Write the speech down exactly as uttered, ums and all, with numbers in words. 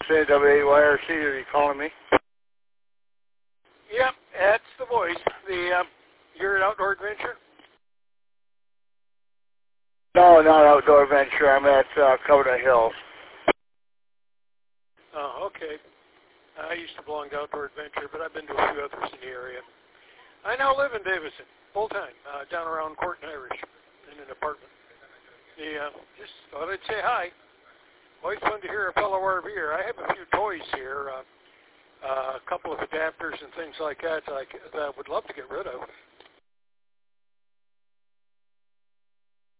A W A Y R C. Are you calling me? Yep, that's the voice. The um, you're at Outdoor Adventure? No, not Outdoor Adventure. I'm at uh, Covenant Hills. Oh, okay. I used to belong to Outdoor Adventure, but I've been to a few others in the area. I now live in Davison, full-time, uh, down around Court and Irish, in an apartment. The, uh, just thought I'd say hi. Always fun to hear a fellow RVer. I have a few toys here, uh, uh, a couple of adapters and things like that that I, that I would love to get rid of.